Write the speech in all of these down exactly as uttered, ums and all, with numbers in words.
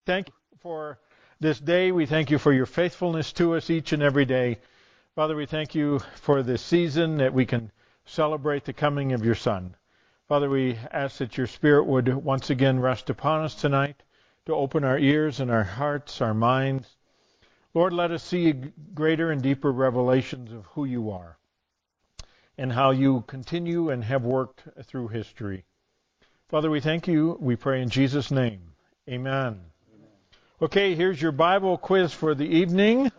Thank you for this day. We thank you for your faithfulness to us each and every day. Father, we thank you for this season that we can celebrate the coming of your Son. Father, we ask that your Spirit would once again rest upon us tonight to open our ears and our hearts, our minds. Lord, let us see greater and deeper revelations of who you are and how you continue and have worked through history. Father, we thank you. We pray in Jesus' name. Amen. Okay, here's your Bible quiz for the evening.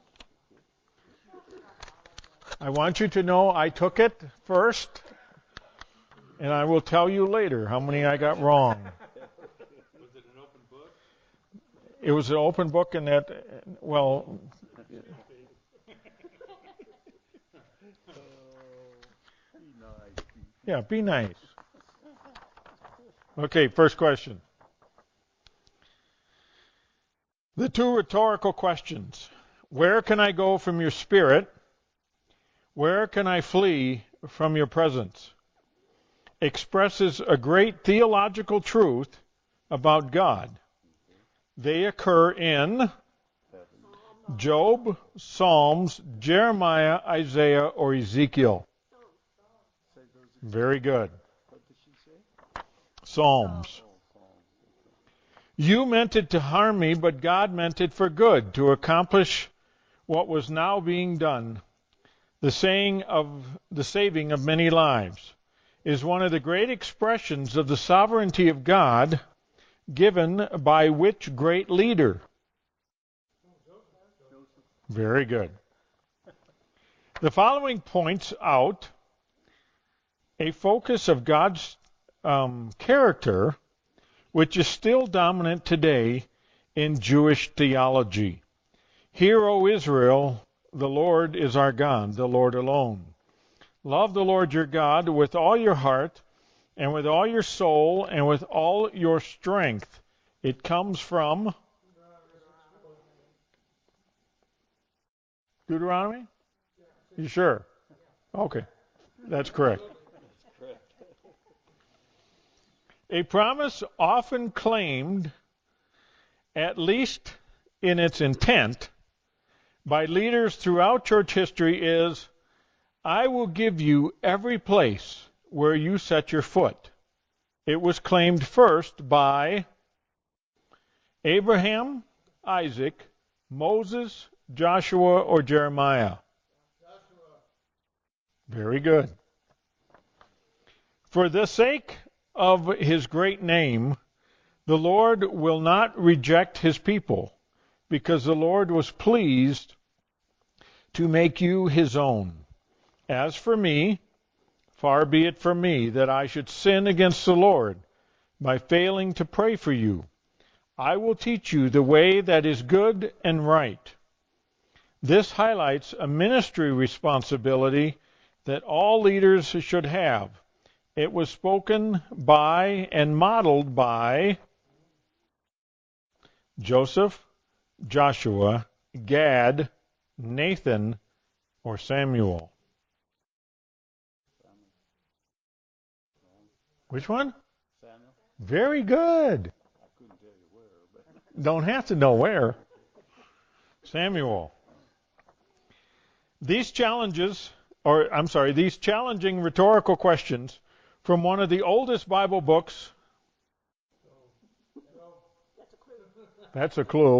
I want you to know I took it first, and I will tell you later how many I got wrong. Was it an open book? It was an open book, and that, well, yeah, be nice. Okay, first question. The two rhetorical questions. Where can I go from your spirit? Where can I flee from your presence? Expresses a great theological truth about God. They occur in Job, Psalms, Jeremiah, Isaiah, or Ezekiel. Very good. Psalms. You meant it to harm me, but God meant it for good, to accomplish what was now being done. The saying of the saving of many lives is one of the great expressions of the sovereignty of God, given by which great leader? Very good. The following points out a focus of God's um, character which is still dominant today in Jewish theology. Hear, O Israel, the Lord is our God, the Lord alone. Love the Lord your God with all your heart and with all your soul and with all your strength. It comes from Deuteronomy? You sure? Okay, that's correct. A promise often claimed, at least in its intent, by leaders throughout church history is, I will give you every place where you set your foot. It was claimed first by Abraham, Isaac, Moses, Joshua, or Jeremiah. Joshua. Very good. For the sake of his great name, the Lord will not reject his people, because the Lord was pleased to make you his own. As for me, far be it from me that I should sin against the Lord by failing to pray for you. I will teach you the way that is good and right. This highlights a ministry responsibility that all leaders should have. It was spoken by and modeled by Joseph, Joshua, Gad, Nathan, or Samuel. Which one? Samuel. Very good. I couldn't tell you where, but Don't have to know where. Samuel. These challenges, or I'm sorry, these challenging rhetorical questions from one of the oldest Bible books. That's a clue.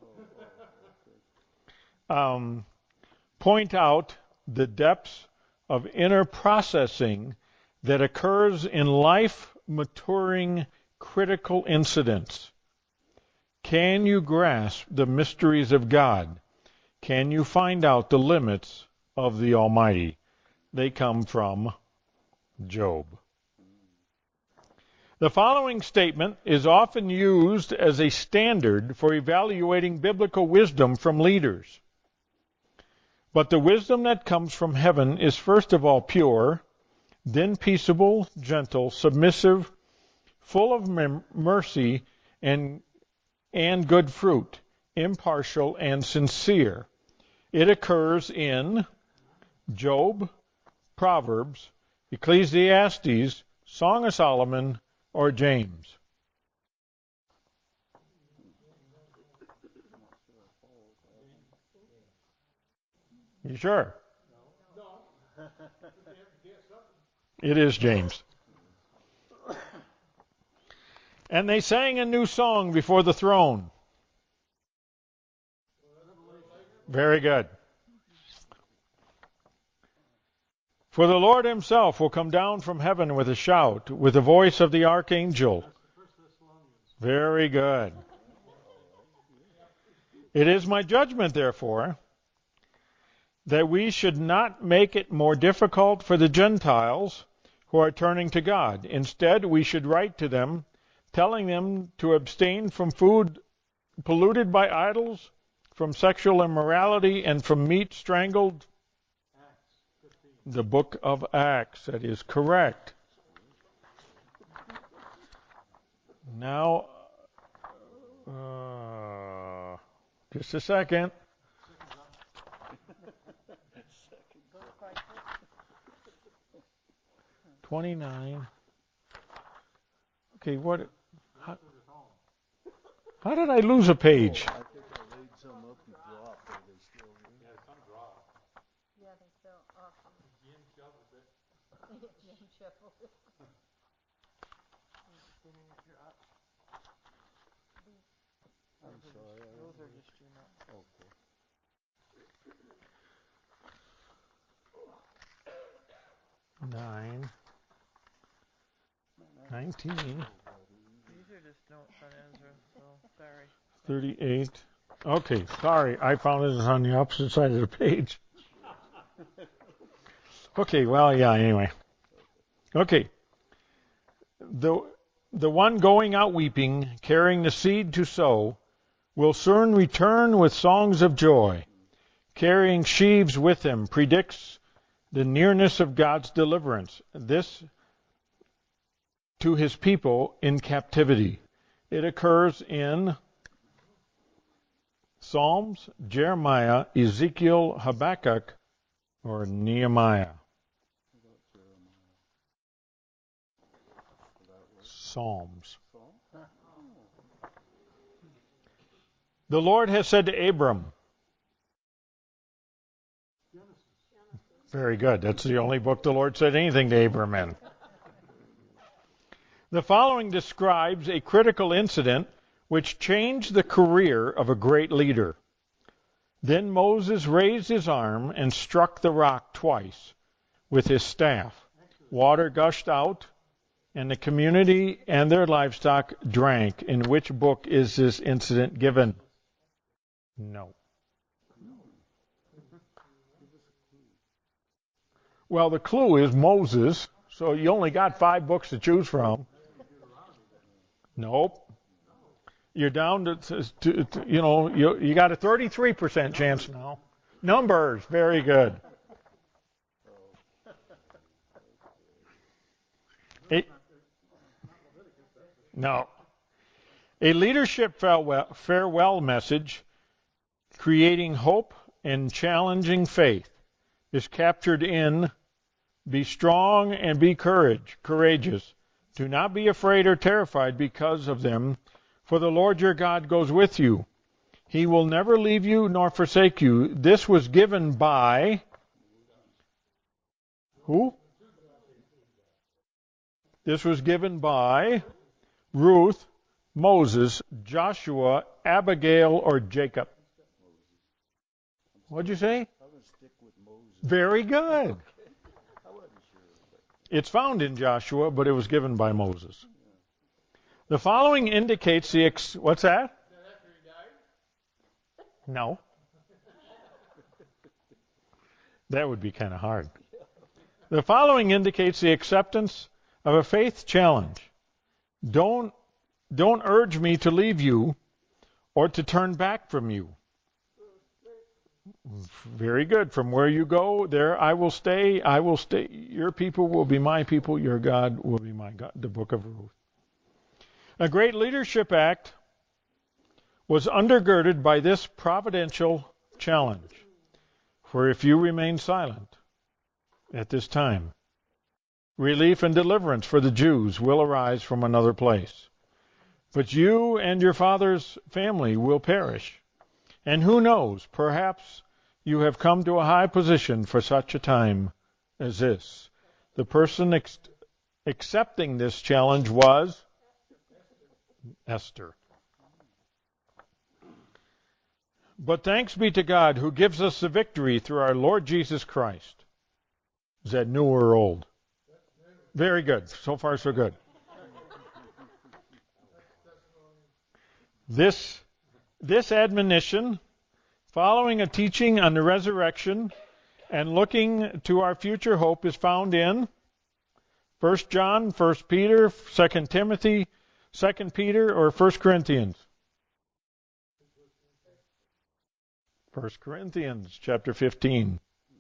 Um, point out the depths of inner processing that occurs in life-maturing critical incidents. Can you grasp the mysteries of God? Can you find out the limits of the Almighty? They come from Job. The following statement is often used as a standard for evaluating biblical wisdom from leaders. But the wisdom that comes from heaven is first of all pure, then peaceable, gentle, submissive, full of mem- mercy and, and good fruit, impartial and sincere. It occurs in Job, Proverbs, Ecclesiastes, Song of Solomon, or James. You sure? It is James. And they sang a new song before the throne. Very good. For the Lord himself will come down from heaven with a shout, with the voice of the archangel. Very good. It is my judgment, therefore, that we should not make it more difficult for the Gentiles who are turning to God. Instead, we should write to them, telling them to abstain from food polluted by idols, from sexual immorality, and from meat strangled. The book of Acts, that is correct. Now, uh, just a second. twenty-nine. Okay, what? How, how did I lose a page? I think I laid some up and dropped. Are they still here? Yeah, some dropped. Yeah, they fell off. Jim shoveled it. Jim shuffled it. I'm sorry. I Those are just your notes. Okay. Nine. Nineteen. These are just notes on Ezra, so sorry. Thirty-eight. Okay, sorry, I found it on the opposite side of the page. Okay, well, yeah, anyway. Okay. The, the one going out weeping, carrying the seed to sow, will soon return with songs of joy. Carrying sheaves with him predicts the nearness of God's deliverance. This to his people in captivity. It occurs in Psalms, Jeremiah, Ezekiel, Habakkuk, or Nehemiah. Psalms. The Lord has said to Abram. Very good. That's the only book the Lord said anything to Abram in. The following describes a critical incident which changed the career of a great leader. Then Moses raised his arm and struck the rock twice with his staff. Water gushed out, and the community and their livestock drank. In which book is this incident given? No. Well, the clue is Moses, so you only got five books to choose from. Nope. You're down to, to, to you know, you, you got a thirty-three percent chance now. Numbers, very good. A, no. A leadership farewell, farewell message creating hope and challenging faith is captured in Be strong and be courage, courageous. Do not be afraid or terrified because of them, for the Lord your God goes with you. He will never leave you nor forsake you. This was given by who? This was given by Ruth, Moses, Joshua, Abigail, or Jacob. What'd you say? I'm going to stick with Moses. Very good. I wasn't sure. But It's found in Joshua, but it was given by Moses. The following indicates the ex- what's that? No. That would be kind of hard. The following indicates the acceptance of a faith challenge. Don't don't urge me to leave you or to turn back from you. Very good. From where you go, there I will stay. I will stay. Your people will be my people. Your God will be my God. The book of Ruth. A great leadership act was undergirded by this providential challenge. For if you remain silent at this time, relief and deliverance for the Jews will arise from another place. But you and your father's family will perish. And who knows, perhaps you have come to a high position for such a time as this. The person ex- accepting this challenge was Esther. But thanks be to God who gives us the victory through our Lord Jesus Christ. Is that new or old? Very good. So far, so good. This, this admonition, following a teaching on the resurrection and looking to our future hope, is found in First John, First Peter, Second Timothy, Second Peter, or First Corinthians? First Corinthians chapter fifteen.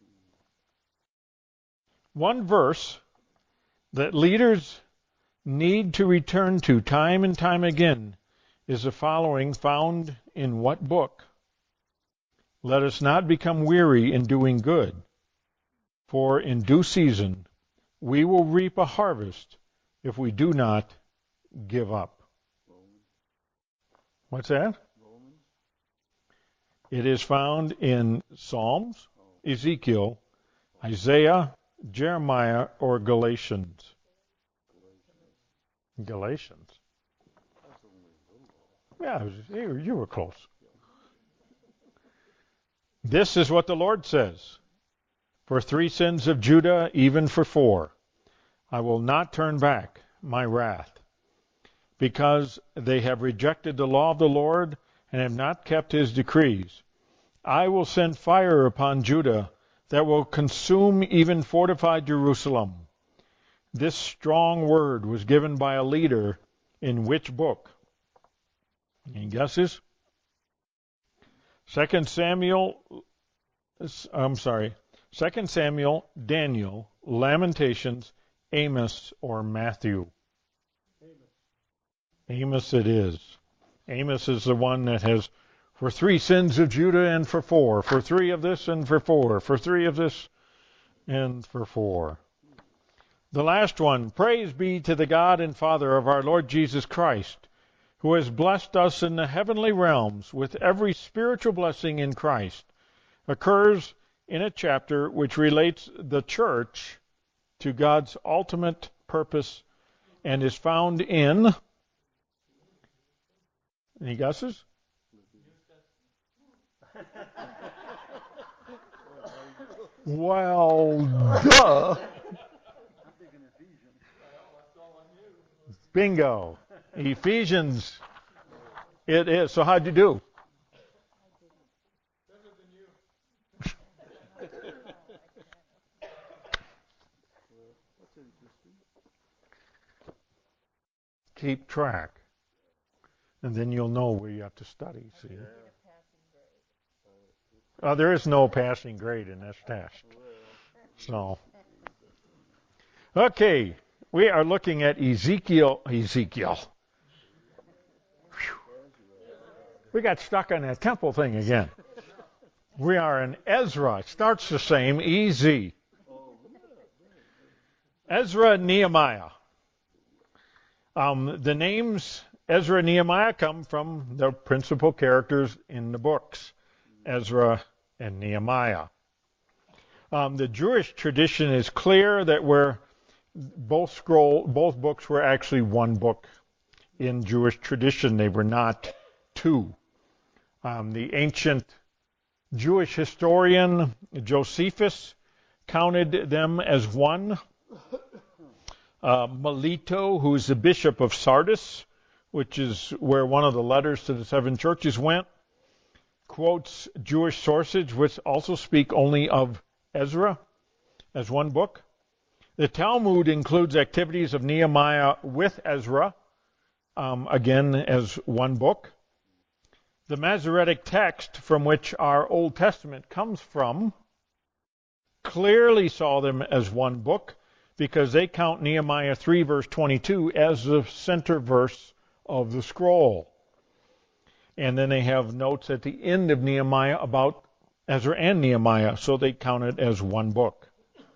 One verse that leaders need to return to time and time again is the following, found in what book? Let us not become weary in doing good, for in due season we will reap a harvest if we do not give up. What's that? It is found in Psalms, Ezekiel, Isaiah, Jeremiah, or Galatians. Galatians. Yeah, you you were close. This is what the Lord says. For three sins of Judah, even for four, I will not turn back my wrath, because they have rejected the law of the Lord and have not kept his decrees. I will send fire upon Judah that will consume even fortified Jerusalem. This strong word was given by a leader in which book? Any guesses? Second Samuel, I'm sorry, Second Samuel, Daniel, Lamentations, Amos, or Matthew? Amos it is. Amos is the one that has for three sins of Judah and for four, for three of this and for four, for three of this and for four. The last one, praise be to the God and Father of our Lord Jesus Christ, who has blessed us in the heavenly realms with every spiritual blessing in Christ, occurs in a chapter which relates the church to God's ultimate purpose and is found in, any guesses? Well, duh. Bingo. Ephesians. It is. So how'd you do? Keep track. And then you'll know where you have to study, see? Uh, there is no passing grade in this test. So, okay, we are looking at Ezekiel. Ezekiel. Whew. We got stuck on that temple thing again. We are in Ezra. It starts the same, E Z. Ezra and Nehemiah. Um, the names Ezra and Nehemiah come from the principal characters in the books, Ezra and Nehemiah. Um, the Jewish tradition is clear that we're both scroll, both books were actually one book in Jewish tradition. They were not two. Um, the ancient Jewish historian Josephus counted them as one. Uh, Melito, who's the bishop of Sardis, which is where one of the letters to the seven churches went, quotes Jewish sources which also speak only of Ezra as one book. The Talmud includes activities of Nehemiah with Ezra, um, again as one book. The Masoretic text from which our Old Testament comes from clearly saw them as one book because they count Nehemiah three verse twenty-two as the center verse of the scroll. And then they have notes at the end of Nehemiah about Ezra and Nehemiah, so they count it as one book.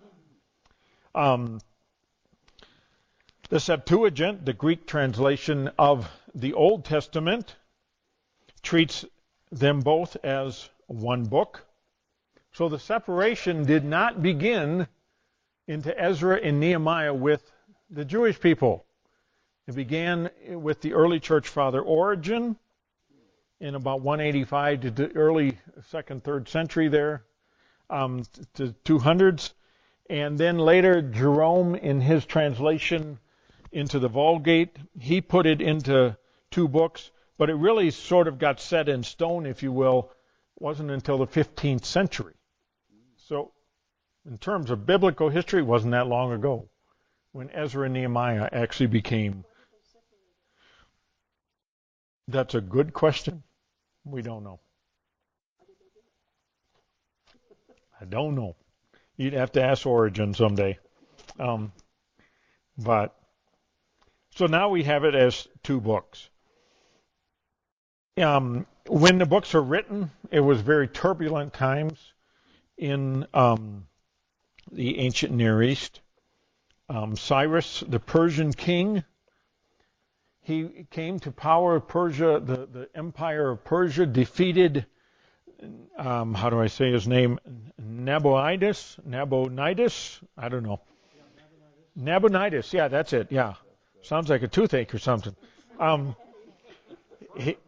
Um, the Septuagint, the Greek translation of the Old Testament, treats them both as one book. So the separation did not begin into Ezra and Nehemiah with the Jewish people. It began with the early church father Origen in about one eighty-five to the early second, third century there, um, to two hundreds. And then later Jerome, in his translation into the Vulgate, he put it into two books, but it really sort of got set in stone, if you will. It wasn't until the fifteenth century. So in terms of biblical history, it wasn't that long ago when Ezra and Nehemiah actually became. That's a good question. We don't know. I don't know. You'd have to ask Origen someday. Um, but so now we have it as two books. Um, when the books were written, it was very turbulent times in um, the ancient Near East. Um, Cyrus, the Persian king, he came to power of Persia. The, the empire of Persia defeated, um, how do I say his name? Nabonidus? Nabonidus? I don't know. Nabonidus, yeah, that's it, yeah. Sounds like a toothache or something. Um, he,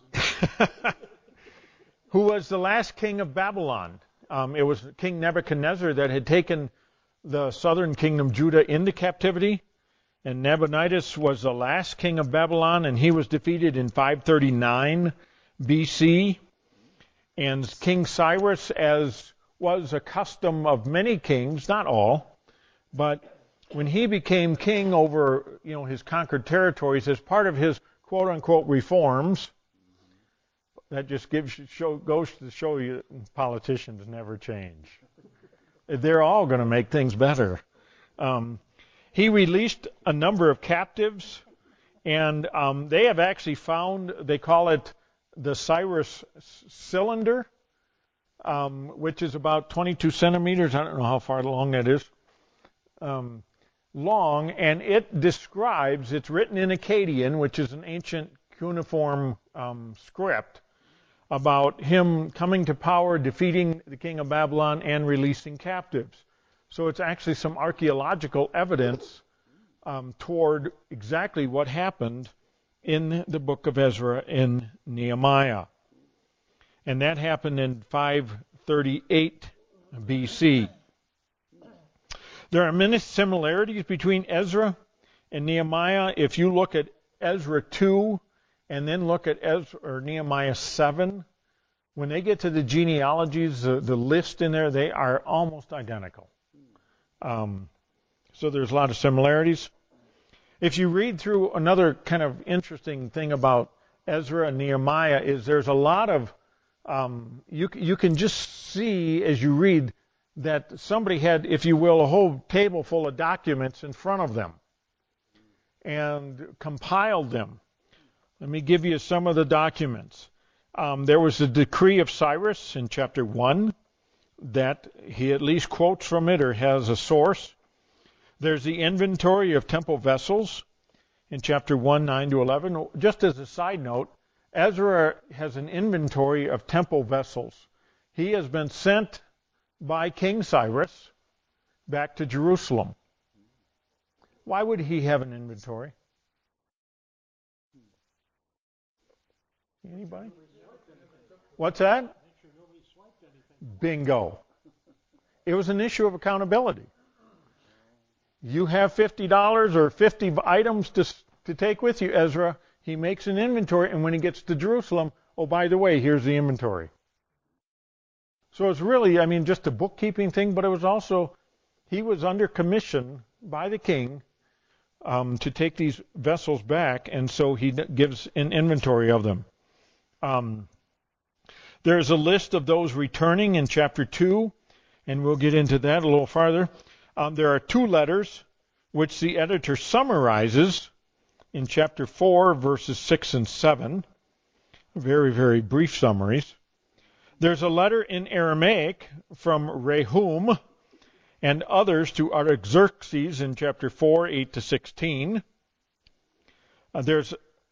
who was the last king of Babylon. Um, it was King Nebuchadnezzar that had taken the southern kingdom, Judah, into captivity. And Nabonidus was the last king of Babylon, and he was defeated in five thirty-nine B C. And King Cyrus, as was a custom of many kings, not all, but when he became king over, you know, his conquered territories, as part of his quote-unquote reforms, that just gives show, goes to show you politicians never change. They're all going to make things better. Um, he released a number of captives, and um, they have actually found, they call it the Cyrus cylinder, um, which is about twenty-two centimeters. I don't know how far long that is. Um, long, and it describes, it's written in Akkadian, which is an ancient cuneiform um, script, about him coming to power, defeating the king of Babylon, and releasing captives. So it's actually some archaeological evidence um, toward exactly what happened in the book of Ezra and Nehemiah. And that happened in five thirty-eight B C. There are many similarities between Ezra and Nehemiah. If you look at Ezra two and then look at Ezra or Nehemiah seven, when they get to the genealogies, the, the list in there, they are almost identical. Um, so there's a lot of similarities. If you read through, another kind of interesting thing about Ezra and Nehemiah is there's a lot of, um, you, you can just see as you read that somebody had, if you will, a whole table full of documents in front of them and compiled them. Let me give you some of the documents. Um, there was the decree of Cyrus in chapter one that he at least quotes from it or has a source. There's the inventory of temple vessels in chapter one, nine to eleven. Just as a side note, Ezra has an inventory of temple vessels. He has been sent by King Cyrus back to Jerusalem. Why would he have an inventory? Anybody? What's that? Bingo. It was an issue of accountability. You have fifty dollars or fifty items to, to take with you, Ezra. He makes an inventory, and when he gets to Jerusalem, oh, by the way, here's the inventory. So it's really, I mean, just a bookkeeping thing, but it was also, he was under commission by the king um, to take these vessels back, and so he gives an inventory of them. Um, there's a list of those returning in chapter two, and we'll get into that a little farther. Um, there are two letters which the editor summarizes in chapter four, verses six and seven. Very, very brief summaries. There's a letter in Aramaic from Rehum and others to Artaxerxes in chapter four, eight to sixteen. Uh, there's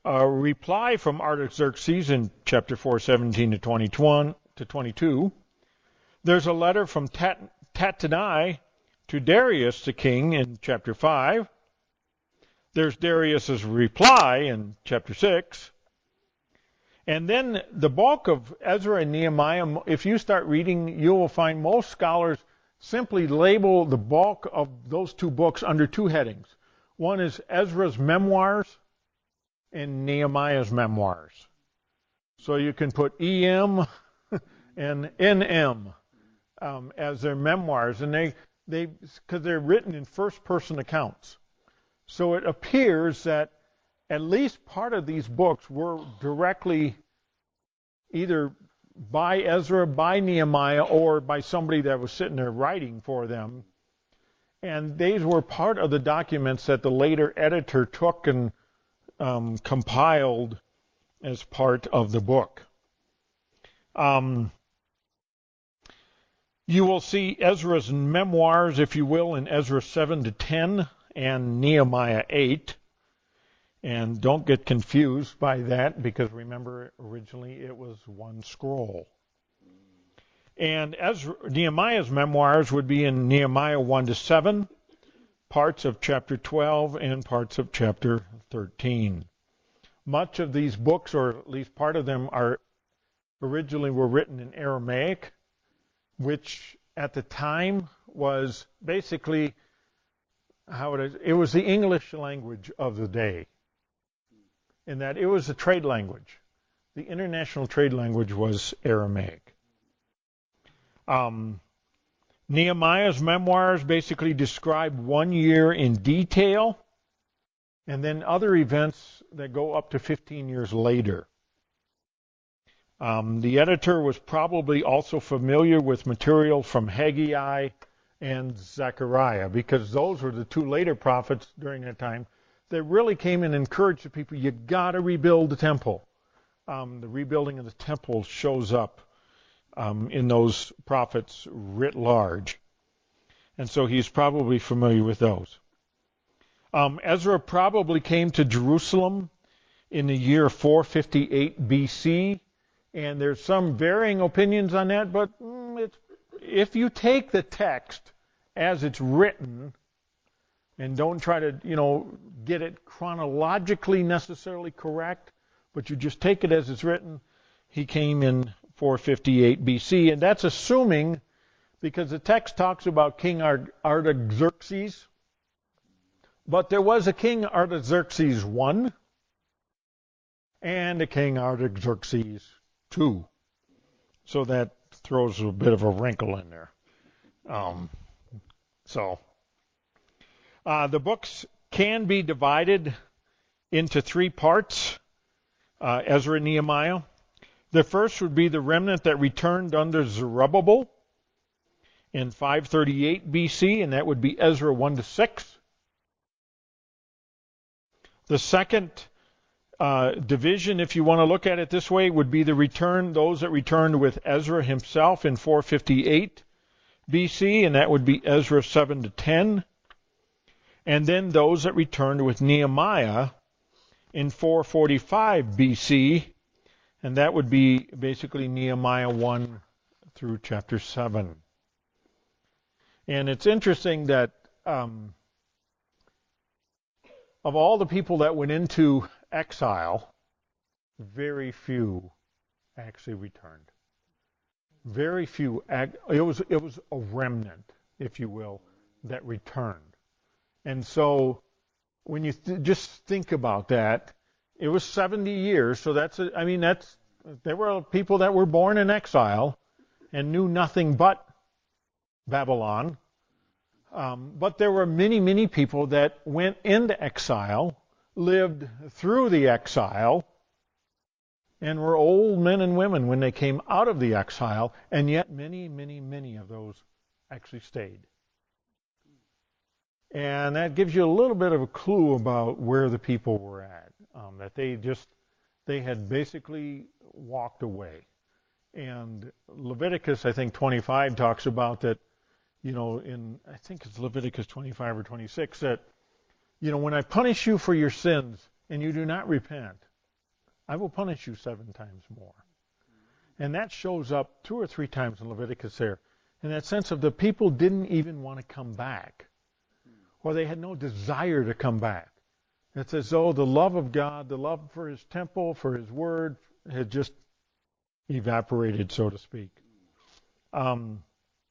a reply from Artaxerxes in chapter four, seventeen to twenty-one to twenty-two. There's a letter from Tat- Tattenai to Darius the king in chapter five. There's Darius's reply in chapter six. And then the bulk of Ezra and Nehemiah, if you start reading, you will find most scholars simply label the bulk of those two books under two headings. One is Ezra's memoirs and Nehemiah's memoirs. So you can put E M and N M um, as their memoirs, and they they because they're written in first-person accounts. So it appears that at least part of these books were directly either by Ezra, by Nehemiah, or by somebody that was sitting there writing for them. And these were part of the documents that the later editor took and um, compiled as part of the book. Um, you will see Ezra's memoirs, if you will, in Ezra seven to ten and Nehemiah eight. And don't get confused by that, because remember, originally it was one scroll. And Ezra, Nehemiah's memoirs would be in Nehemiah one to seven, parts of chapter twelve, and parts of chapter thirteen. Much of these books, or at least part of them, are originally were written in Aramaic, which at the time was basically how it is. It was the English language of the day, in that it was a trade language. The international trade language was Aramaic. Um, Nehemiah's memoirs basically describe one year in detail, and then other events that go up to fifteen years later. Um, the editor was probably also familiar with material from Haggai and Zechariah, because those were the two later prophets during that time that really came and encouraged the people, you got to rebuild the temple. Um, the rebuilding of the temple shows up um, in those prophets writ large. And so he's probably familiar with those. Um, Ezra probably came to Jerusalem in the year four fifty-eight B C, and there's some varying opinions on that, but mm, it's, if you take the text as it's written, and don't try to, you know, get it chronologically necessarily correct, but you just take it as it's written, he came in four fifty-eight B C, and that's assuming, because the text talks about King Artaxerxes, but there was a King Artaxerxes one and a King Artaxerxes two, so that throws a bit of a wrinkle in there. Um, so... Uh, the books can be divided into three parts, uh, Ezra and Nehemiah. The first would be the remnant that returned under Zerubbabel in five thirty-eight B C, and that would be Ezra one to six. The second uh, division, if you want to look at it this way, would be the return, those that returned with Ezra himself in four fifty-eight B C, and that would be Ezra seven to ten. And then those that returned with Nehemiah in four forty-five B C, and that would be basically Nehemiah one through chapter seven. And it's interesting that um, of all the people that went into exile, very few actually returned. Very few. It was it was a remnant, if you will, that returned. And so when you th- just think about that, it was seventy years. So that's, a, I mean, that's, there were people that were born in exile and knew nothing but Babylon. Um, but there were many, many people that went into exile, lived through the exile, and were old men and women when they came out of the exile. And yet many, many, many of those actually stayed. And that gives you a little bit of a clue about where the people were at, um, that they just, they had basically walked away. And Leviticus, I think, twenty-five talks about that, you know, in, I think it's Leviticus twenty-five or twenty-six, that, you know, when I punish you for your sins and you do not repent, I will punish you seven times more. And that shows up two or three times in Leviticus there. In that sense of the people didn't even want to come back. Or they had no desire to come back. It's as though the love of God, the love for His temple, for His Word, had just evaporated, so to speak. Um,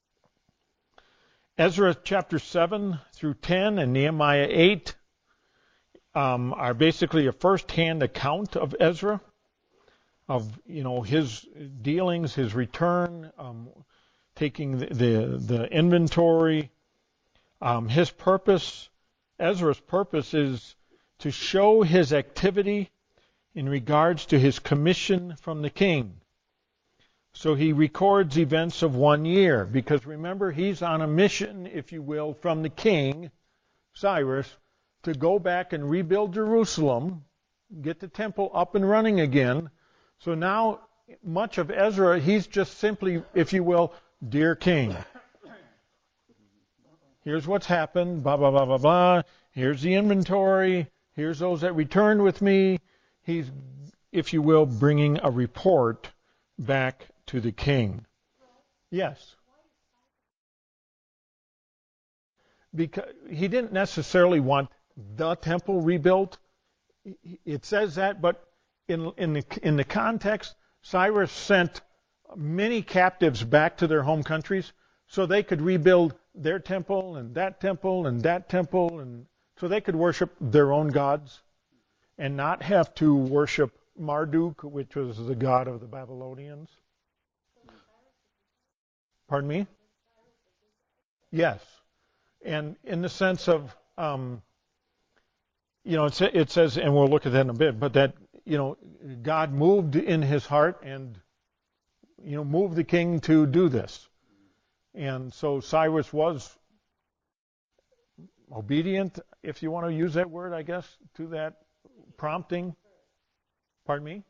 Ezra chapter seven through ten and Nehemiah eight um, are basically a first-hand account of Ezra, of you know his dealings, his return, um, taking the, the, the inventory. Um, his purpose, Ezra's purpose is to show his activity in regards to his commission from the king. So he records events of one year, because remember, he's on a mission, if you will, from the king, Cyrus, to go back and rebuild Jerusalem, get the temple up and running again. So now, much of Ezra, he's just simply, if you will, dear king, here's what's happened, blah, blah, blah, blah, blah. Here's the inventory. Here's those that returned with me. He's, if you will, bringing a report back to the king. Yes. Because he didn't necessarily want the temple rebuilt. It says that, but in, in, the, in the context, Cyrus sent many captives back to their home countries so they could rebuild their temple and that temple and that temple, and so they could worship their own gods and not have to worship Marduk, which was the god of the Babylonians. Pardon me? Yes. And in the sense of, um, you know, it, it says, and we'll look at that in a bit, but that, you know, God moved in his heart and, you know, moved the king to do this. And so Cyrus was obedient, if you want to use that word, I guess, to that prompting. Pardon me?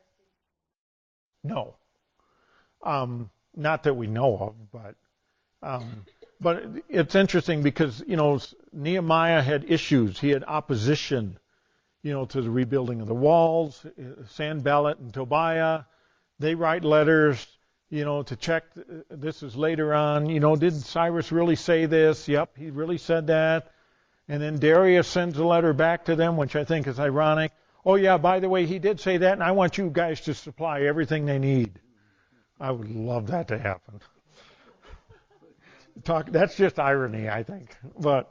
No. Um, not that we know of, but um, but it's interesting because, you know, Nehemiah had issues. He had opposition, you know, to the rebuilding of the walls. Sanballat and Tobiah, they write letters, you know, to check. This is later on. You know, did Cyrus really say this? Yep, he really said that. And then Darius sends a letter back to them, which I think is ironic. Oh, yeah, by the way, he did say that, and I want you guys to supply everything they need. I would love that to happen. Talk. That's just irony, I think. But,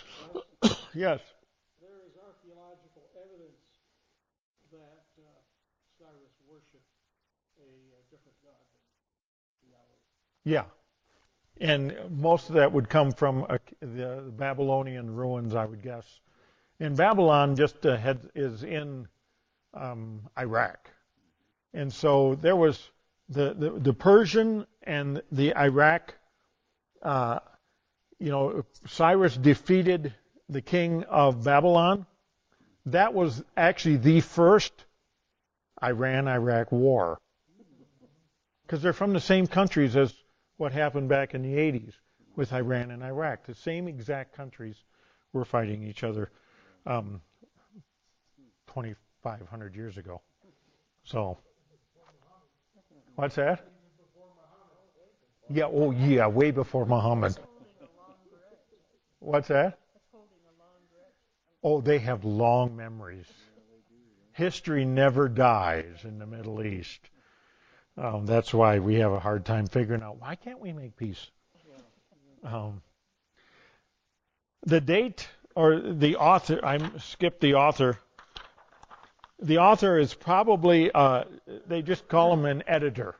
yes. There is archaeological evidence that uh, Cyrus worshipped a, a different god than Yahweh. Yeah. And most of that would come from uh, the Babylonian ruins, I would guess. And Babylon just uh, had, is in um, Iraq. And so there was the, the, the Persian and the Iraq, uh, you know, Cyrus defeated the king of Babylon. That was actually the first Iran-Iraq war. Because they're from the same countries as what happened back in the eighties with Iran and Iraq. The same exact countries were fighting each other um, twenty-five hundred years ago. So, what's that? Yeah, oh yeah, way before Muhammad. What's that? Oh, they have long memories. History never dies in the Middle East. Um, that's why we have a hard time figuring out, why can't we make peace? Um, the date, or the author, I skipped the author. The author is probably, uh, they just call him an editor.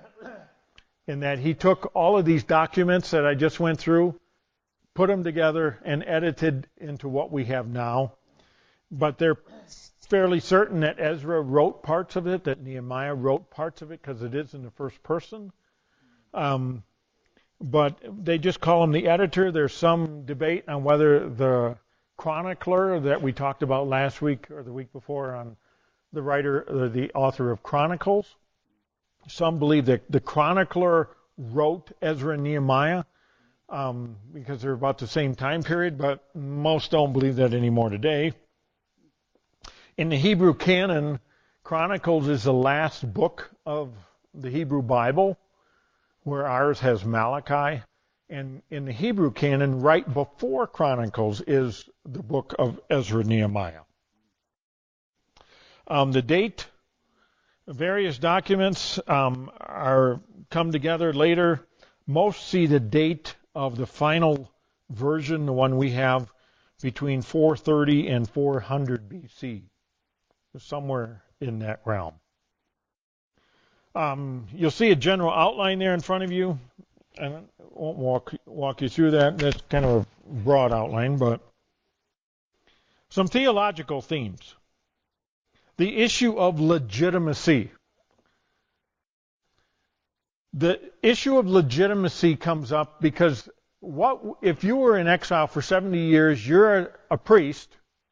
In that he took all of these documents that I just went through, put them together, and edited into what we have now. But they're fairly certain that Ezra wrote parts of it, that Nehemiah wrote parts of it, because it is in the first person. Um, but they just call him the editor. There's some debate on whether the chronicler that we talked about last week or the week before on the writer, uh, the author of Chronicles. Some believe that the chronicler wrote Ezra and Nehemiah um, because they're about the same time period, but most don't believe that anymore today. In the Hebrew canon, Chronicles is the last book of the Hebrew Bible, where ours has Malachi. And in the Hebrew canon, right before Chronicles is the book of Ezra and Nehemiah. Um, the date, various documents um, are come together later. Most see the date of the final version, the one we have, between four thirty and four hundred B C, somewhere in that realm. Um, you'll see a general outline there in front of you. I won't walk walk you through that. That's kind of a broad outline, but some theological themes. The issue of legitimacy. The issue of legitimacy comes up because what if you were in exile for seventy years, you're a, a priest,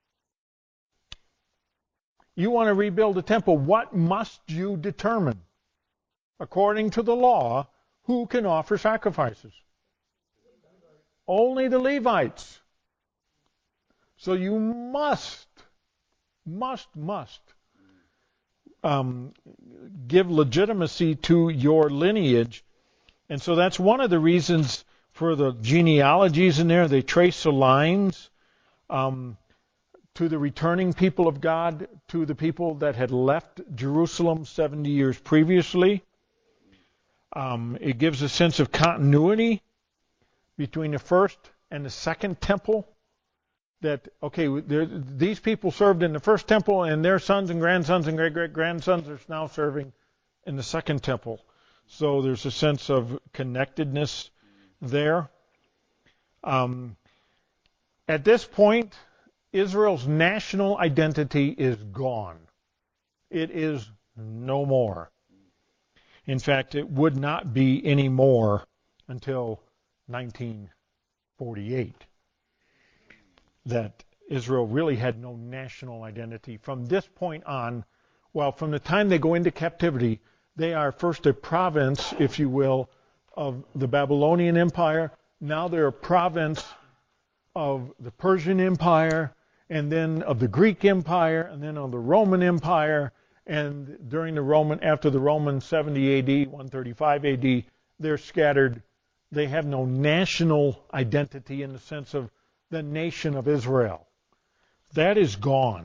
you want to rebuild the temple, what must you determine? According to the law, who can offer sacrifices? Only the Levites. So you must, must, must um, give legitimacy to your lineage. And so that's one of the reasons for the genealogies in there. They trace the lines um, to the returning people of God, to the people that had left Jerusalem seventy years previously. Um, it gives a sense of continuity between the first and the second temple. That, okay, these people served in the first temple, and their sons and grandsons and great-great-grandsons are now serving in the second temple. So there's a sense of connectedness there. Um, at this point, Israel's national identity is gone. It is no more. In fact, it would not be any more until nineteen forty-eight that Israel really had no national identity. From this point on, well, from the time they go into captivity, they are first a province, if you will, of the Babylonian Empire. Now they're a province of the Persian Empire, and then of the Greek Empire, and then of the Roman Empire. And during the Roman, after the Roman seventy A D, one thirty-five A D, they're scattered. They have no national identity in the sense of the nation of Israel. That is gone.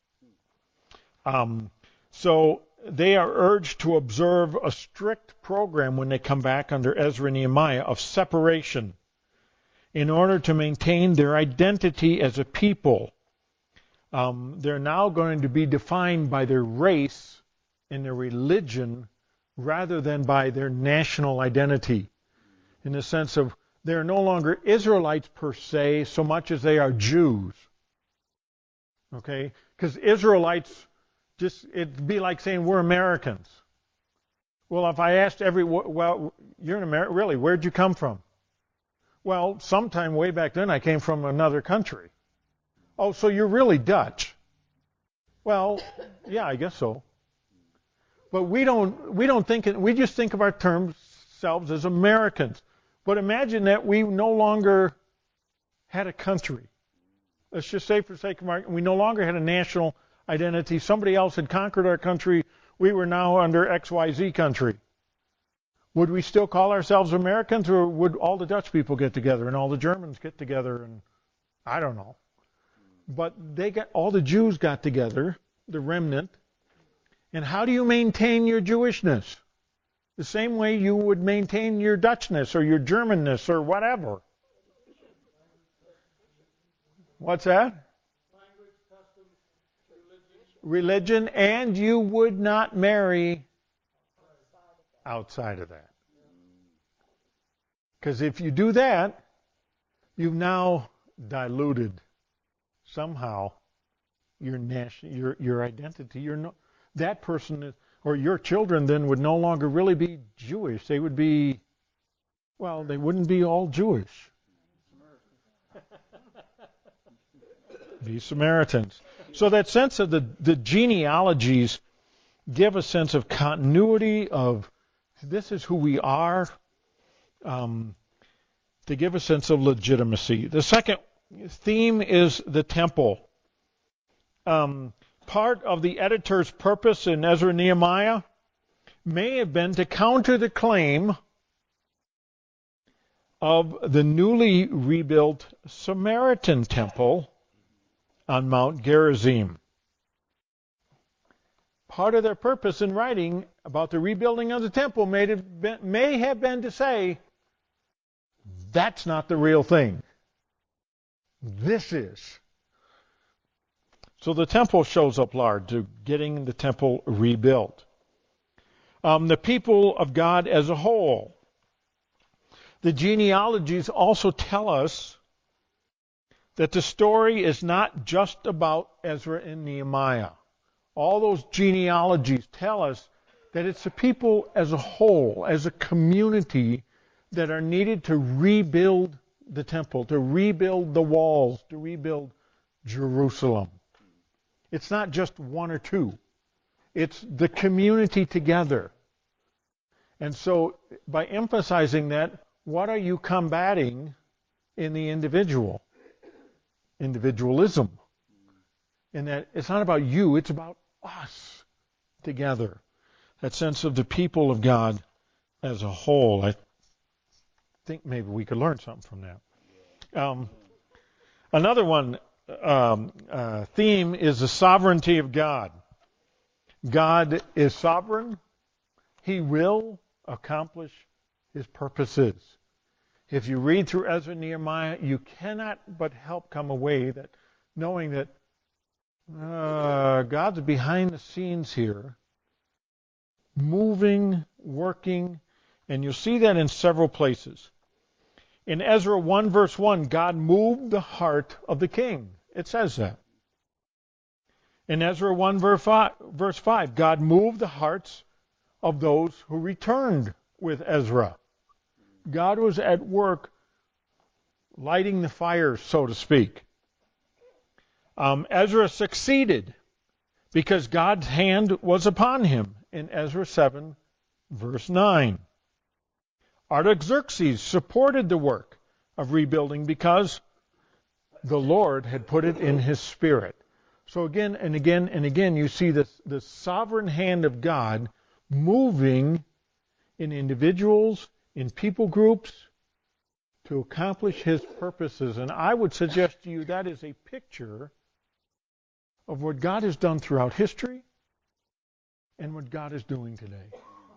Um, so they are urged to observe a strict program when they come back under Ezra and Nehemiah of separation in order to maintain their identity as a people. Um, they're now going to be defined by their race and their religion rather than by their national identity, in the sense of they're no longer Israelites per se so much as they are Jews. Okay? Because Israelites, just it'd be like saying we're Americans. Well, if I asked every, well, you're an American, really, where'd you come from? Well, sometime way back then I came from another country. Oh, so you're really Dutch? Well, yeah, I guess so. But we don't we don't think we just think of our terms selves as Americans. But imagine that we no longer had a country. Let's just say, for the sake of argument, we no longer had a national identity. Somebody else had conquered our country. We were now under X Y Z country. Would we still call ourselves Americans, or would all the Dutch people get together and all the Germans get together? And I don't know. But they got all the Jews got together, the remnant. And how do you maintain your Jewishness? The same way you would maintain your Dutchness or your Germanness or whatever. What's that? Language, custom, religion. Religion, and you would not marry outside of that. Because if you do that, you've now diluted somehow your national, your your identity. You're no, that person is, or your children then would no longer really be Jewish. They would be, well, they wouldn't be all Jewish. Be Samaritans. So that sense of the, the genealogies give a sense of continuity of this is who we are, um, to give a sense of legitimacy. The second theme is the temple. Um, part of the editor's purpose in Ezra and Nehemiah may have been to counter the claim of the newly rebuilt Samaritan temple on Mount Gerizim. Part of their purpose in writing about the rebuilding of the temple may have been, may have been to say, that's not the real thing. This is. So the temple shows up large to getting the temple rebuilt. Um, the people of God as a whole. The genealogies also tell us that the story is not just about Ezra and Nehemiah. All those genealogies tell us that it's the people as a whole, as a community, that are needed to rebuild the temple, to rebuild the walls, to rebuild Jerusalem. It's not just one or two. It's the community together. And so, by emphasizing that, what are you combating in the individual? Individualism. In that it's not about you, it's about us together. That sense of the people of God as a whole. I think maybe we could learn something from that. Um, another one um, uh, theme is the sovereignty of God. God is sovereign. He will accomplish His purposes. If you read through Ezra and Nehemiah, you cannot but help come away that knowing that uh, God's behind the scenes here, moving, working, and you'll see that in several places. In Ezra one verse one, God moved the heart of the king. It says that. In Ezra one verse five, God moved the hearts of those who returned with Ezra. God was at work lighting the fire, so to speak. Um, Ezra succeeded because God's hand was upon him in Ezra seven verse nine. Artaxerxes supported the work of rebuilding because the Lord had put it in his spirit. So again and again and again you see this, the sovereign hand of God moving in individuals, in people groups, to accomplish His purposes. And I would suggest to you that is a picture of what God has done throughout history and what God is doing today.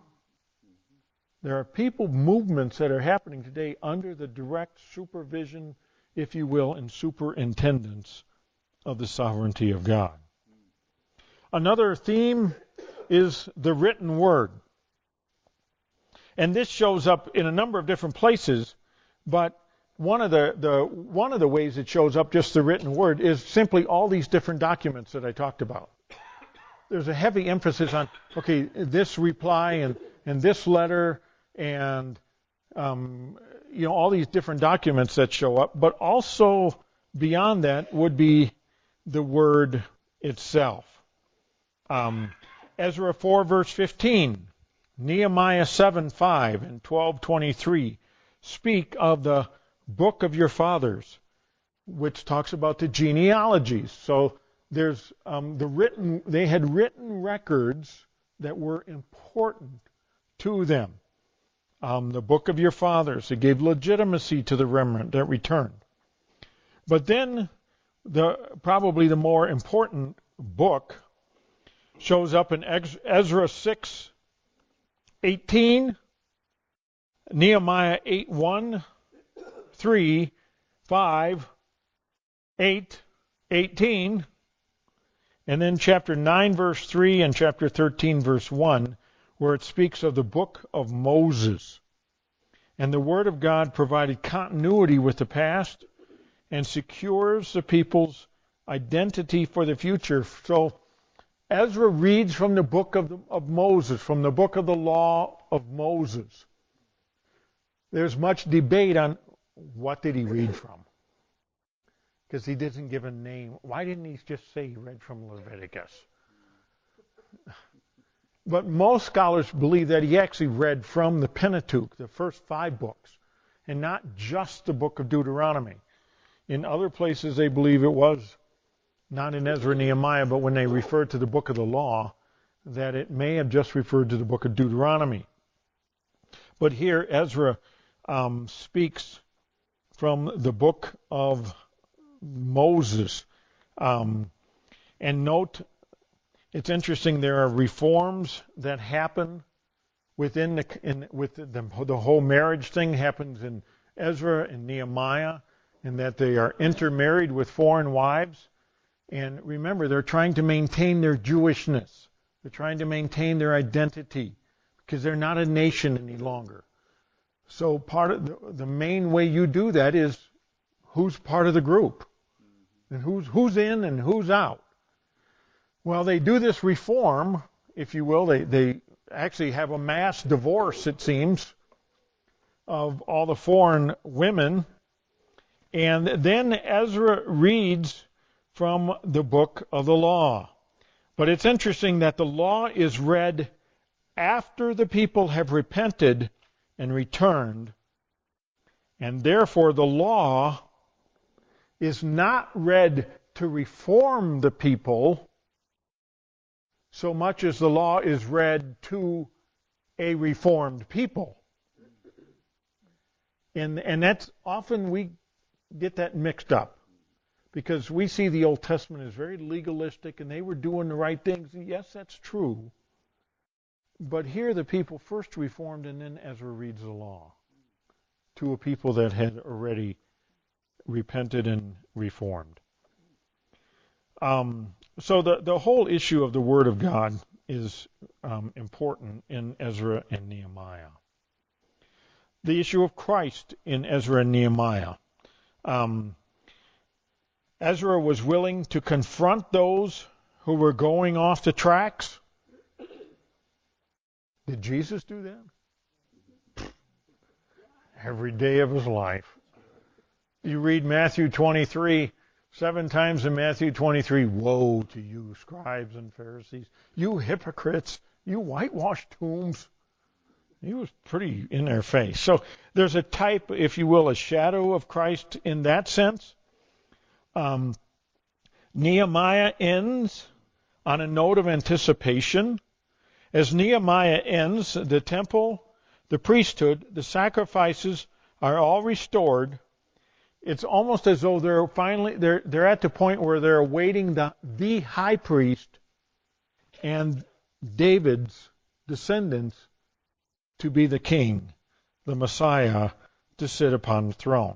There are people movements that are happening today under the direct supervision, if you will, and superintendence of the sovereignty of God. Another theme is the written word. And this shows up in a number of different places, but one of the, the one of the ways it shows up, just the written word, is simply all these different documents that I talked about. There's a heavy emphasis on, okay, this reply and, and this letter and um, you know, all these different documents that show up, but also beyond that would be the word itself. Um, Ezra four verse fifteen, Nehemiah seven five, and twelve twenty-three speak of the book of your fathers, which talks about the genealogies. So there's um, the written. They had written records that were important to them. Um, the book of your fathers. It gave legitimacy to the remnant that returned. But then, the probably the more important book shows up in Ezra six eighteen, Nehemiah eight one, three, five, eight, eighteen, and then chapter nine verse three and chapter thirteen verse one, where it speaks of the book of Moses. And the Word of God provided continuity with the past and secures the people's identity for the future. So Ezra reads from the book of, the, of Moses, from the book of the law of Moses. There's much debate on what did he read from, because he doesn't give a name. Why didn't he just say he read from Leviticus? But most scholars believe that he actually read from the Pentateuch, the first five books, and not just the book of Deuteronomy. In other places, they believe it was not in Ezra and Nehemiah, but when they refer to the book of the law, that it may have just referred to the book of Deuteronomy. But here Ezra um, speaks from the book of Moses. Um, and note, it's interesting, there are reforms that happen within the, in, with the, the whole marriage thing happens in Ezra and Nehemiah, in that they are intermarried with foreign wives. And remember, they're trying to maintain their Jewishness. They're trying to maintain their identity because they're not a nation any longer. So part of the, the main way you do that is who's part of the group and who's who's in and who's out. Well, they do this reform, if you will. They they actually have a mass divorce, it seems, of all the foreign women. And then Ezra reads from the book of the law. But it's interesting that the law is read after the people have repented and returned, and therefore the law is not read to reform the people so much as the law is read to a reformed people. And, and that's often we get that mixed up, because we see the Old Testament as very legalistic and they were doing the right things. And yes, that's true. But here the people first reformed, and then Ezra reads the law to a people that had already repented and reformed. Um, so the, the whole issue of the Word of God is um, important in Ezra and Nehemiah. The issue of Christ in Ezra and Nehemiah. Um, Ezra was willing to confront those who were going off the tracks. Did Jesus do that? Every day of his life. You read Matthew twenty-three, seven times in Matthew twenty-three, woe to you, scribes and Pharisees, you hypocrites, you whitewashed tombs. He was pretty in their face. So there's a type, if you will, a shadow of Christ in that sense. Um, Nehemiah ends on a note of anticipation. As Nehemiah ends, the temple, the priesthood, the sacrifices are all restored. It's almost as though they're finally they're they're at the point where they're awaiting the the high priest and David's descendants to be the king, the Messiah, to sit upon the throne.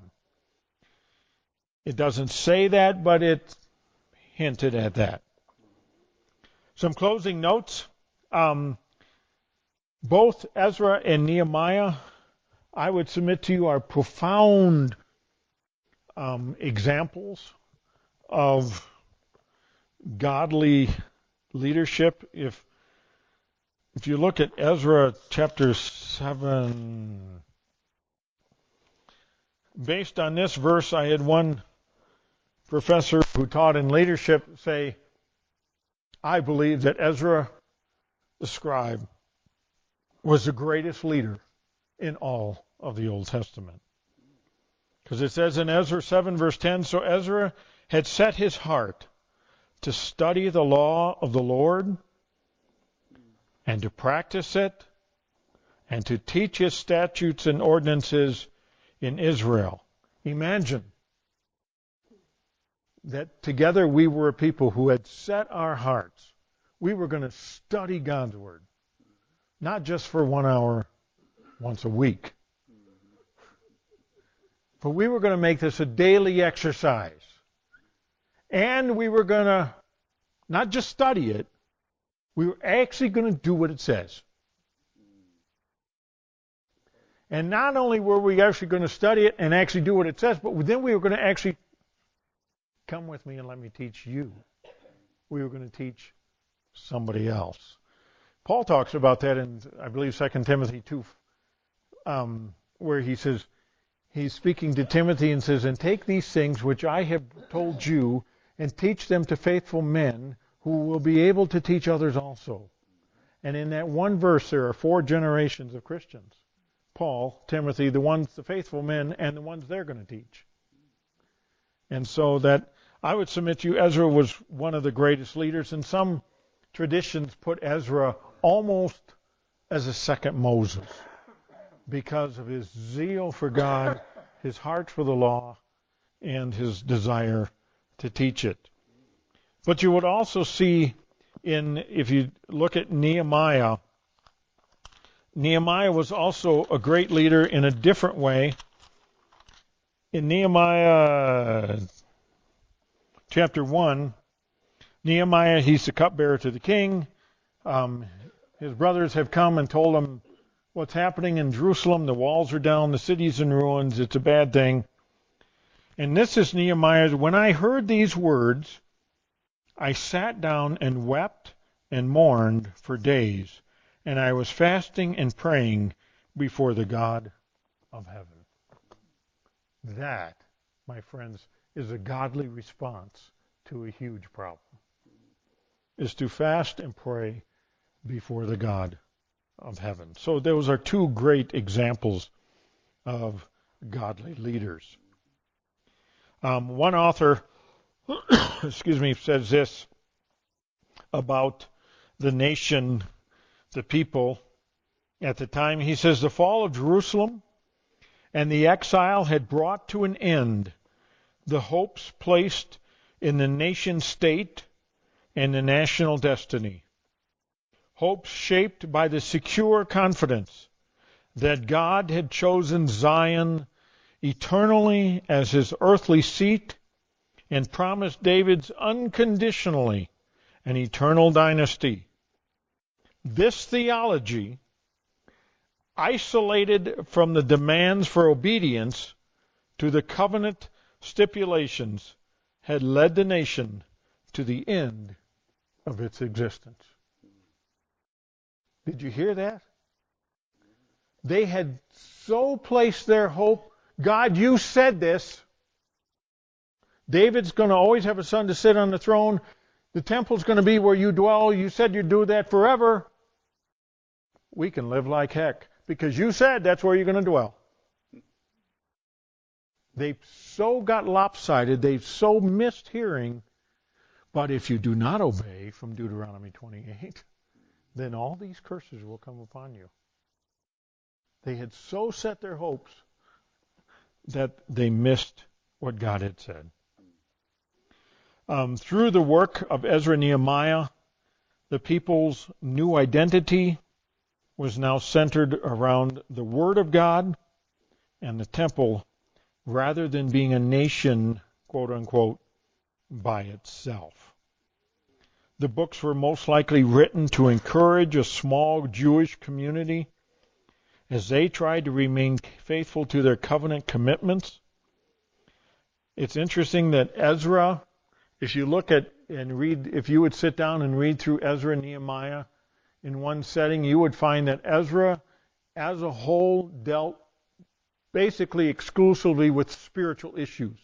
It doesn't say that, but it hinted at that. Some closing notes. Um, both Ezra and Nehemiah, I would submit to you, are profound um, examples of godly leadership. If if you look at Ezra chapter seven, based on this verse, I had one professor who taught in leadership say, I believe that Ezra the scribe was the greatest leader in all of the Old Testament. Because it says in Ezra seven verse ten, so Ezra had set his heart to study the law of the Lord and to practice it and to teach his statutes and ordinances in Israel. Imagine that together we were a people who had set our hearts. We were going to study God's Word, not just for one hour once a week, but we were going to make this a daily exercise. And we were going to not just study it, we were actually going to do what it says. And not only were we actually going to study it and actually do what it says, but then we were going to actually come with me and let me teach you. We were going to teach somebody else. Paul talks about that in, I believe, Second Timothy two, um, where he says, he's speaking to Timothy and says, and take these things which I have told you and teach them to faithful men who will be able to teach others also. And in that one verse, there are four generations of Christians. Paul, Timothy, the ones, the faithful men, and the ones they're going to teach. And so that I would submit to you, Ezra was one of the greatest leaders, and some traditions put Ezra almost as a second Moses because of his zeal for God, his heart for the law, and his desire to teach it. But you would also see in, if you look at Nehemiah, Nehemiah was also a great leader in a different way. In Nehemiah chapter one, Nehemiah, he's the cupbearer to the king. Um, his brothers have come and told him what's happening in Jerusalem. The walls are down, the city's in ruins, it's a bad thing. And this is Nehemiah. When I heard these words, I sat down and wept and mourned for days, and I was fasting and praying before the God of heaven. That, my friends, is a godly response to a huge problem, is to fast and pray before the God of heaven. So those are two great examples of godly leaders. Um, one author, excuse me, says this about the nation, the people at the time. He says, the fall of Jerusalem and the exile had brought to an end the hopes placed in the nation state and the national destiny. Hopes shaped by the secure confidence that God had chosen Zion eternally as his earthly seat and promised David's unconditionally an eternal dynasty. This theology, isolated from the demands for obedience to the covenant stipulations, had led the nation to the end of its existence. Did you hear that? They had so placed their hope. God, you said this. David's going to always have a son to sit on the throne. The temple's going to be where you dwell. You said you'd do that forever. We can live like heck because you said that's where you're going to dwell. They've so got lopsided. They've so missed hearing. But if you do not obey, from Deuteronomy twenty-eight, then all these curses will come upon you. They had so set their hopes that they missed what God had said. Um, through the work of Ezra and Nehemiah, the people's new identity was now centered around the Word of God and the temple, rather than being a nation, quote unquote, by itself. The books were most likely written to encourage a small Jewish community as they tried to remain faithful to their covenant commitments. It's interesting that Ezra, if you look at and read, if you would sit down and read through Ezra and Nehemiah in one setting, you would find that Ezra as a whole dealt basically exclusively with spiritual issues.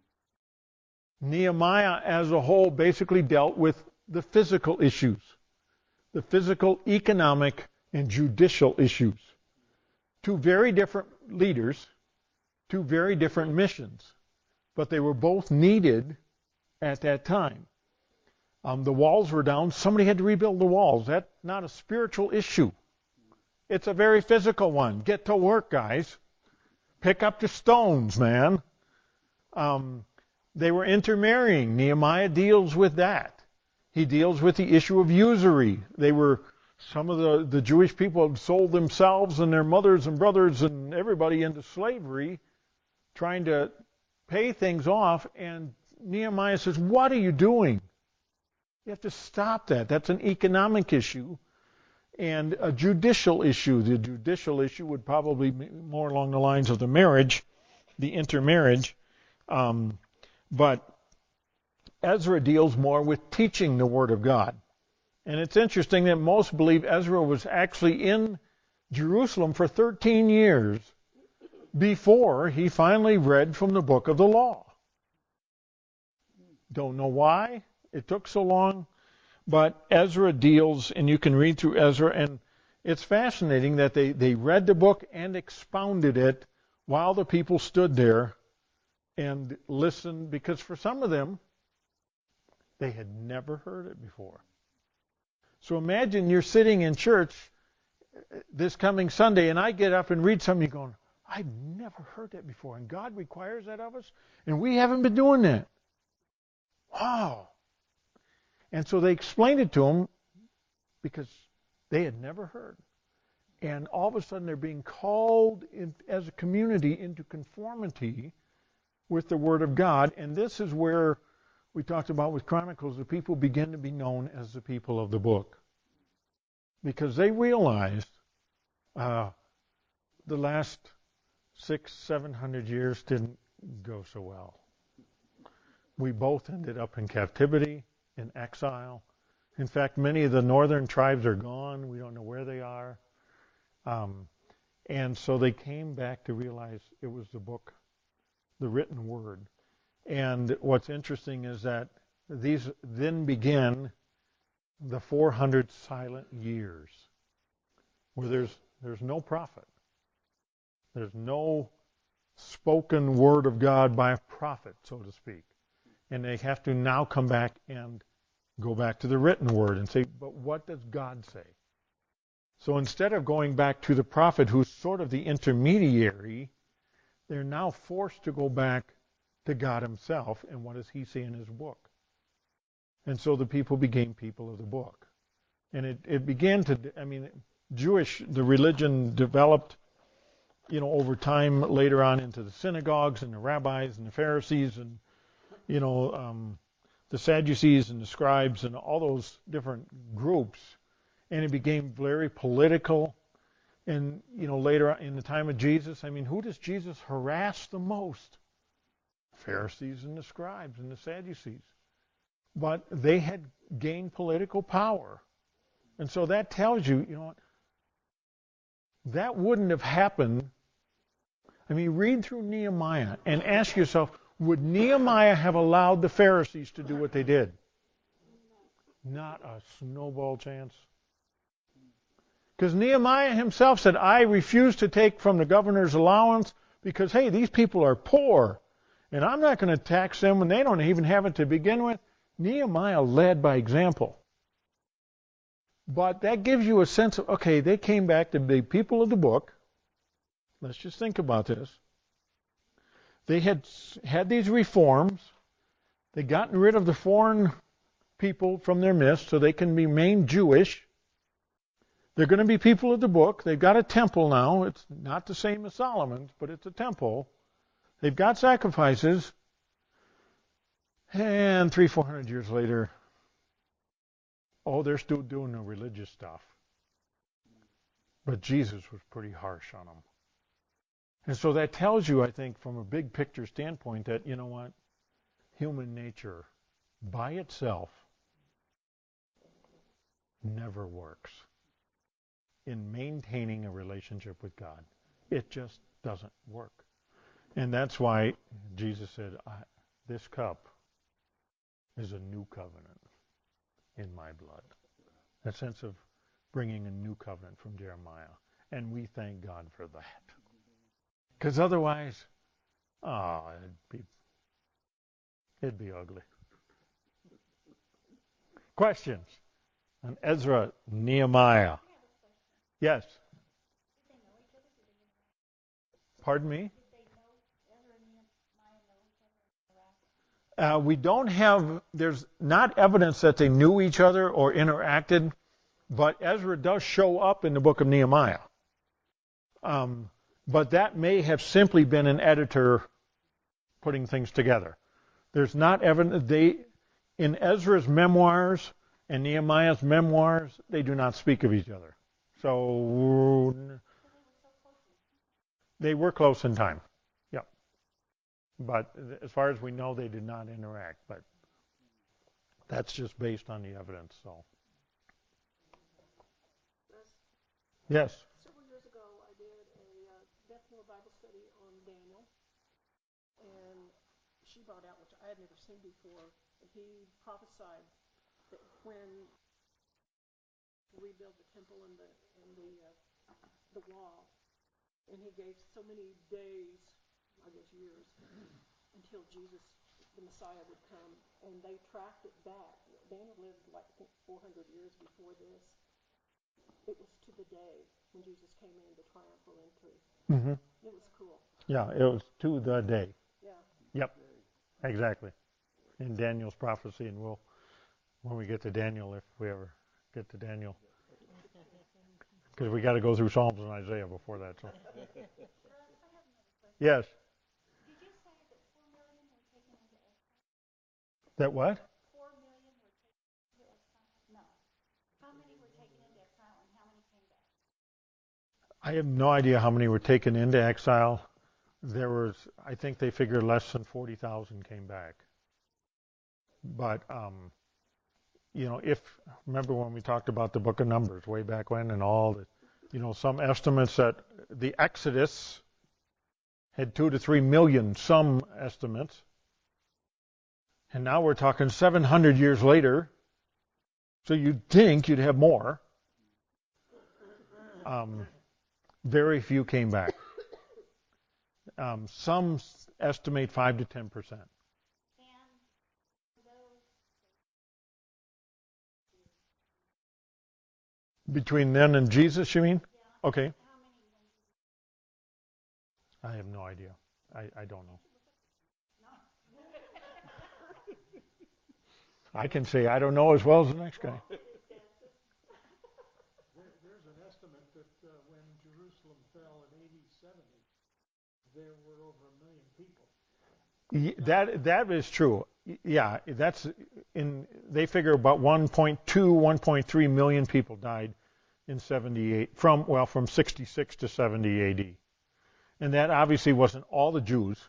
Nehemiah as a whole basically dealt with the physical issues, the physical, economic, and judicial issues. Two very different leaders, two very different missions, but they were both needed at that time. Um, the walls were down. Somebody had to rebuild the walls. That's not a spiritual issue. It's a very physical one. Get to work, guys. Pick up the stones, man. Um, they were intermarrying. Nehemiah deals with that. He deals with the issue of usury. They were, some of the, the Jewish people had sold themselves and their mothers and brothers and everybody into slavery, trying to pay things off. And Nehemiah says, what are you doing? You have to stop that. That's an economic issue and a judicial issue. The judicial issue would probably be more along the lines of the marriage, the intermarriage. Um, but Ezra deals more with teaching the Word of God. And it's interesting that most believe Ezra was actually in Jerusalem for thirteen years before he finally read from the book of the law. Don't know why it took so long, but Ezra deals, and you can read through Ezra, and it's fascinating that they, they read the book and expounded it while the people stood there and listened, because for some of them, They had never heard it before. So imagine you're sitting in church this coming Sunday, and I get up and read something, you're going, I've never heard that before, and God requires that of us, and we haven't been doing that. Wow. And so they explained it to them because they had never heard. And all of a sudden they're being called in, as a community into conformity with the Word of God. And this is where we talked about with Chronicles, the people begin to be known as the people of the book. Because they realized uh, the last six, seven hundred years didn't go so well. We both ended up in captivity, in exile. In fact, many of the northern tribes are gone. We don't know where they are. Um, and so they came back to realize it was the book, the written word. And what's interesting is that these then begin the four hundred silent years where there's there's no prophet. There's no spoken word of God by a prophet, so to speak. And they have to now come back and go back to the written word and say, but what does God say? So instead of going back to the prophet who's sort of the intermediary, they're now forced to go back to God himself and what does he say in his book? And so the people became people of the book. And it, it began to, I mean, Jewish, the religion developed, you know, over time later on into the synagogues and the rabbis and the Pharisees and, you know, um, the Sadducees and the scribes and all those different groups. And it became very political. And, you know, later in the time of Jesus, I mean, who does Jesus harass the most? Pharisees and the scribes and the Sadducees. But they had gained political power. And so that tells you, you know what, that wouldn't have happened. I mean, read through Nehemiah and ask yourself, would Nehemiah have allowed the Pharisees to do what they did? Not a snowball chance. Because Nehemiah himself said, I refuse to take from the governor's allowance because, hey, these people are poor. And I'm not going to tax them when they don't even have it to begin with. Nehemiah led by example. But that gives you a sense of, okay, they came back to be people of the book. Let's just think about this. They had had these reforms. They'd gotten rid of the foreign people from their midst so they can remain Jewish. They're going to be people of the book. They've got a temple now. It's not the same as Solomon's, but it's a temple. They've got sacrifices. And three, four hundred years later, oh, they're still doing the religious stuff. But Jesus was pretty harsh on them. And so that tells you, I think, from a big picture standpoint that, you know what, human nature by itself never works in maintaining a relationship with God. It just doesn't work. And that's why Jesus said, I, this cup is a new covenant in my blood. That sense of bringing a new covenant from Jeremiah. And we thank God for that. Because otherwise, oh, it'd be, it'd be ugly. Questions on Ezra, Nehemiah? Yes. Pardon me? Uh, we don't have, there's not evidence that they knew each other or interacted, but Ezra does show up in the book of Nehemiah. Um, but that may have simply been an editor putting things together. There's not evidence, they, in Ezra's memoirs and Nehemiah's memoirs, they do not speak of each other. So, they were close in time. But as far as we know, they did not interact. But that's just based on the evidence. So, yes. Several years ago, I did a uh, Beth Moore Bible study on Daniel, and she brought out, which I had never seen before, that he prophesied that when we rebuild the temple and the and the uh, the wall, and he gave so many days, I guess years, until Jesus the Messiah would come, and they tracked it back. Daniel lived like I think four hundred years before this. It was to the day when Jesus came in, the triumphal entry. Mm-hmm. It was cool. Yeah, it was to the day. Yeah. Yep, exactly. In Daniel's prophecy, and we'll, when we get to Daniel, if we ever get to Daniel, because we got to go through Psalms and Isaiah before that. So. Yes. Did you say that four million were taken into exile? That what? Four million were taken into exile? No. How many were taken into exile and how many came back? I have no idea how many were taken into exile. There was, I think they figured less than forty thousand came back. But, um, you know, if, remember when we talked about the book of Numbers way back when and all the, you know, some estimates that the Exodus had two to three million, some estimates. And now we're talking seven hundred years later. So you'd think you'd have more. Um, very few came back. Um, some estimate five to ten percent. Between then and Jesus, you mean? Okay. I have no idea. I, I don't know. I can say I don't know as well as the next guy. There, there's an estimate that uh, when Jerusalem fell in A D seventy, there were over a million people. Y- That that is true. Y- Yeah, that's in. They figure about one point two, one point three million people died in seventy-eight from well from sixty-six to seventy A D, and that obviously wasn't all the Jews.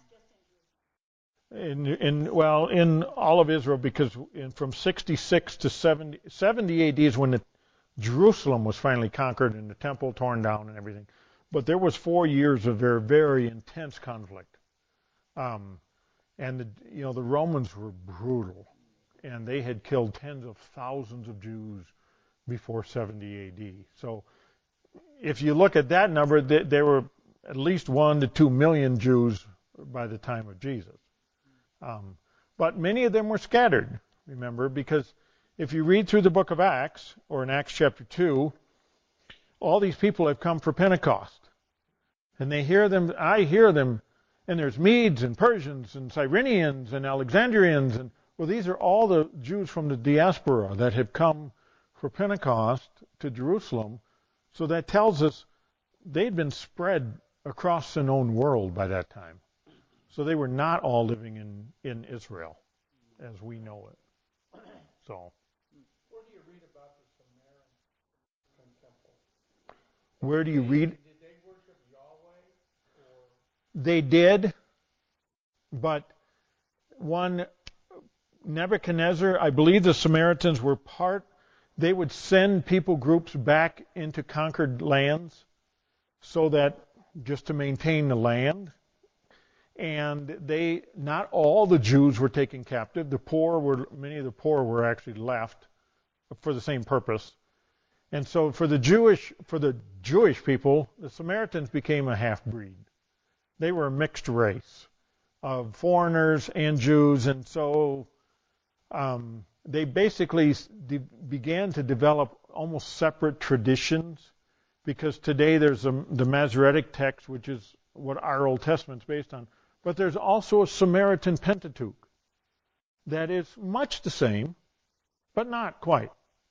In, in well in all of Israel, because in, from sixty-six to seventy, seventy A D is when the, Jerusalem was finally conquered and the temple torn down and everything. But there was four years of very very intense conflict, um, and the, you know the Romans were brutal, and they had killed tens of thousands of Jews before seventy A D. So if you look at that number, th- there were at least one to two million Jews by the time of Jesus. Um, but many of them were scattered, remember, because if you read through the book of Acts, or in Acts chapter two, all these people have come for Pentecost. And they hear them, I hear them, and there's Medes and Persians and Cyrenians and Alexandrians. And well, these are all the Jews from the diaspora that have come for Pentecost to Jerusalem. So that tells us they'd been spread across the known world by that time. So they were not all living in, in Israel as we know it. So. Where do you read about the Samaritan temple? Where do you read? Did they worship Yahweh? Or? They did, but one, Nebuchadnezzar, I believe the Samaritans were part, they would send people groups back into conquered lands so that, just to maintain the land. And they, not all the Jews were taken captive. The poor were, many of the poor were actually left for the same purpose. And so for the Jewish, for the Jewish people, the Samaritans became a half-breed. They were a mixed race of foreigners and Jews, and so um, they basically de- began to develop almost separate traditions, because today there's a, the Masoretic text, which is what our Old Testament's based on. But there's also a Samaritan Pentateuch that is much the same, but not quite.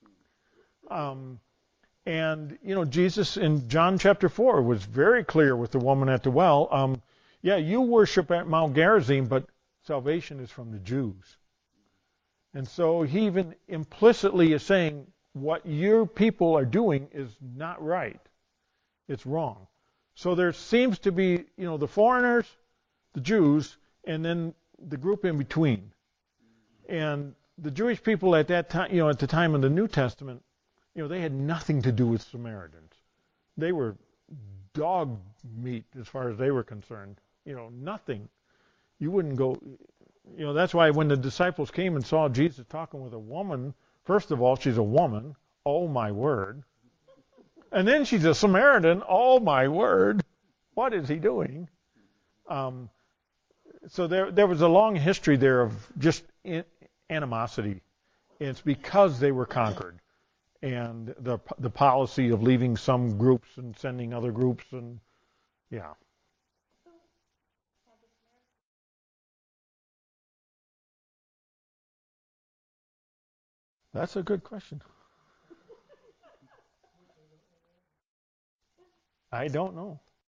Um, and, you know, Jesus in John chapter four was very clear with the woman at the well. Um, yeah, you worship at Mount Gerizim, but salvation is from the Jews. And so he even implicitly is saying what your people are doing is not right. It's wrong. So there seems to be, you know, the foreigners, the Jews, and then the group in between. And the Jewish people at that time, you know, at the time of the New Testament, you know, they had nothing to do with Samaritans. They were dog meat as far as they were concerned. You know, nothing. You wouldn't go, you know, that's why when the disciples came and saw Jesus talking with a woman, first of all, she's a woman. Oh, my word. And then she's a Samaritan. Oh, my word. What is he doing? Um, So there there was a long history there of just in, animosity. And it's because they were conquered, and the the policy of leaving some groups and sending other groups, and yeah. That's a good question. I don't know.